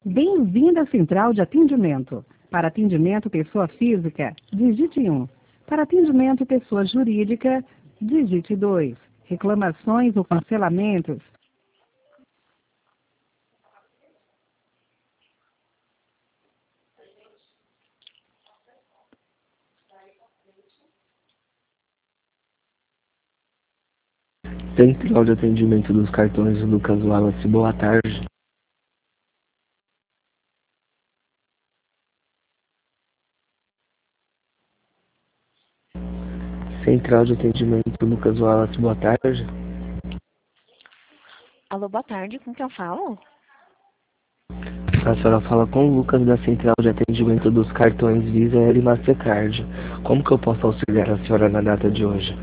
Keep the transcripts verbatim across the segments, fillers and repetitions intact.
Bem-vindo à Central de Atendimento. Para atendimento pessoa física, digite um. Para atendimento pessoa jurídica, digite dois. Reclamações ou cancelamentos. Central de atendimento dos cartões Lucas Wallace, boa tarde. Central de atendimento Lucas Wallace, boa tarde. Alô, boa tarde, com quem eu falo? A senhora fala com o Lucas da Central de atendimento dos cartões Visa e Mastercard. Como que eu posso auxiliar a senhora na data de hoje?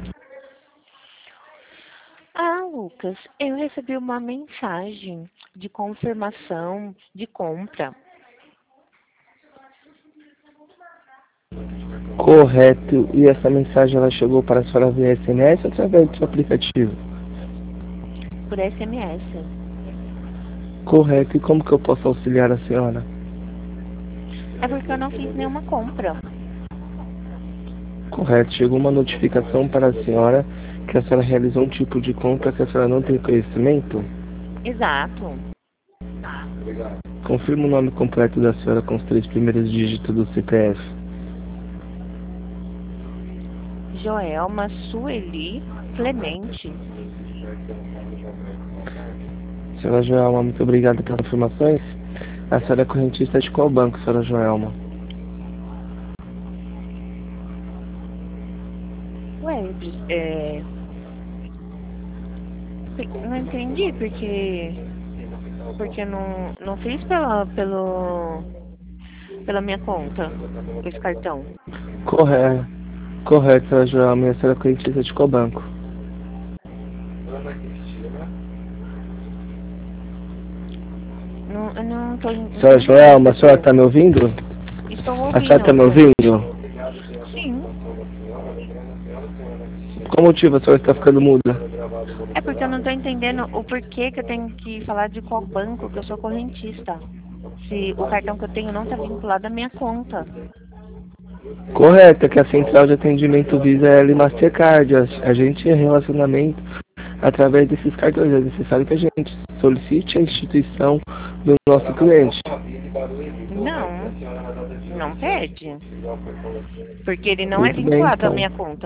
Ah, Lucas, eu recebi uma mensagem de confirmação de compra. Correto. E essa mensagem ela chegou para a senhora via S M S ou através do seu aplicativo? Por S M S. Correto. E como que eu posso auxiliar a senhora? É porque eu não fiz nenhuma compra. Correto. Chegou uma notificação para a senhora que a senhora realizou um tipo de compra que a senhora não tem conhecimento? Exato. Confirma o nome completo da senhora com os três primeiros dígitos do C P F. Joelma Sueli Clemente. Senhora Joelma, muito obrigado pelas informações. A senhora é correntista de qual banco, senhora Joelma? Ué, é... Não entendi, porque... Porque não, não fiz pela, pelo, pela minha conta, esse cartão. Correto. Correto, senhora Joelma. E a senhora é correntista de qual banco? Não, eu não tô Senhora entendendo Joelma, a senhora direito. está me ouvindo? Estou A senhora está ouvindo. me ouvindo? Sim. Qual motivo a senhora está ficando muda? É porque eu não estou entendendo o porquê que eu tenho que falar de qual banco que eu sou correntista. Se o cartão que eu tenho não está vinculado à minha conta. Correto, é que a central de atendimento Visa é Mastercard. A, a gente é relacionamento através desses cartões. É necessário que a gente solicite a instituição do nosso cliente. Não, não pede. Porque ele não é Muito bem, vinculado à então. minha conta.